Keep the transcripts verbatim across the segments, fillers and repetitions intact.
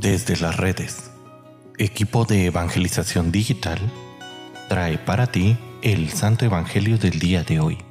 Desde las redes, equipo de evangelización digital trae para ti el Santo Evangelio del día de hoy.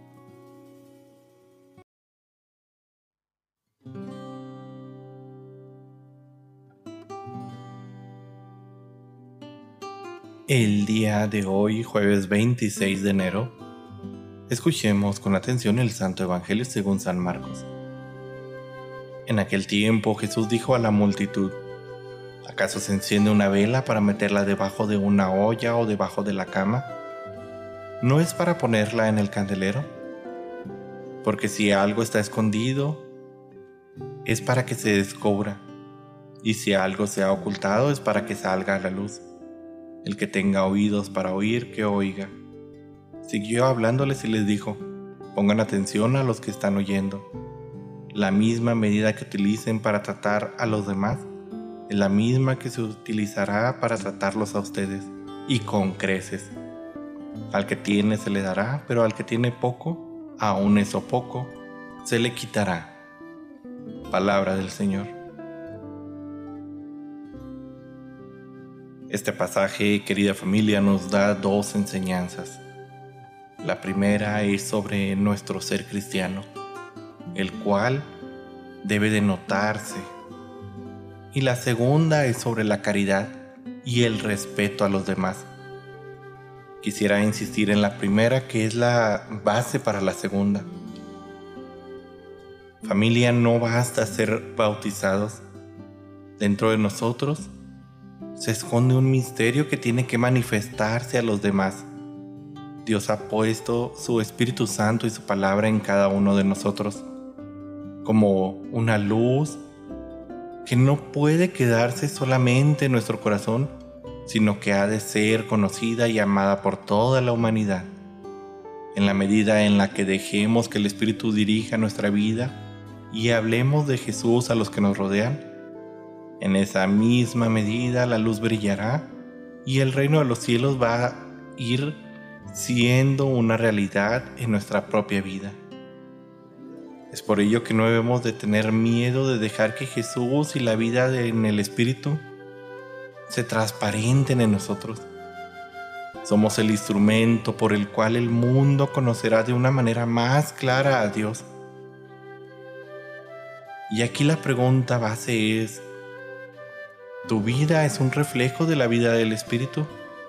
El día de hoy, jueves veintiséis de enero, escuchemos con atención el Santo Evangelio según San Marcos. En aquel tiempo Jesús dijo a la multitud: ¿acaso se enciende una vela para meterla debajo de una olla o debajo de la cama? ¿No es para ponerla en el candelero? Porque si algo está escondido, es para que se descubra, y si algo se ha ocultado, es para que salga a la luz. El que tenga oídos para oír, que oiga. Siguió hablándoles y les dijo: pongan atención a los que están oyendo. La misma medida que utilicen para tratar a los demás es la misma que se utilizará para tratarlos a ustedes, y con creces. Al que tiene se le dará, pero al que tiene poco, aun eso poco, se le quitará. Palabra del Señor. Este pasaje, querida familia, nos da dos enseñanzas. La primera es sobre nuestro ser cristiano, el cual debe de notarse. Y la segunda es sobre la caridad y el respeto a los demás. Quisiera insistir en la primera, que es la base para la segunda. Familia, no basta ser bautizados. Dentro de nosotros se esconde un misterio que tiene que manifestarse a los demás. Dios ha puesto su Espíritu Santo y su palabra en cada uno de nosotros como una luz que no puede quedarse solamente en nuestro corazón, sino que ha de ser conocida y amada por toda la humanidad. En la medida en la que dejemos que el Espíritu dirija nuestra vida y hablemos de Jesús a los que nos rodean, en esa misma medida la luz brillará y el reino de los cielos va a ir siendo una realidad en nuestra propia vida. Es por ello que no debemos de tener miedo de dejar que Jesús y la vida de, en el Espíritu se transparenten en nosotros. Somos el instrumento por el cual el mundo conocerá de una manera más clara a Dios. Y aquí la pregunta base es: ¿tu vida es un reflejo de la vida del Espíritu?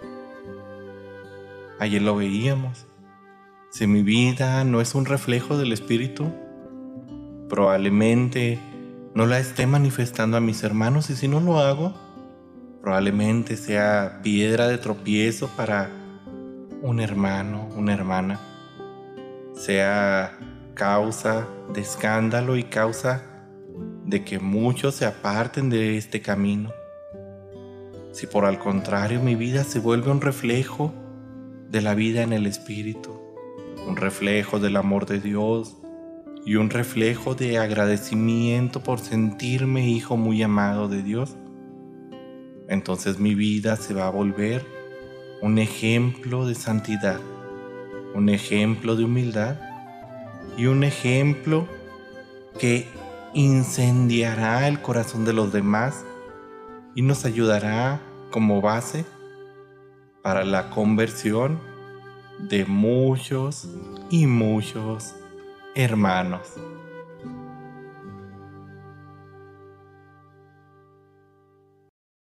Ayer lo veíamos. Si mi vida no es un reflejo del Espíritu, probablemente no la esté manifestando a mis hermanos, y si no lo hago, probablemente sea piedra de tropiezo para un hermano, una hermana. Sea causa de escándalo y causa de que muchos se aparten de este camino. Si por el contrario mi vida se vuelve un reflejo de la vida en el Espíritu, un reflejo del amor de Dios y un reflejo de agradecimiento por sentirme hijo muy amado de Dios, entonces mi vida se va a volver un ejemplo de santidad, un ejemplo de humildad y un ejemplo que incendiará el corazón de los demás y nos ayudará como base para la conversión de muchos y muchos hermanos.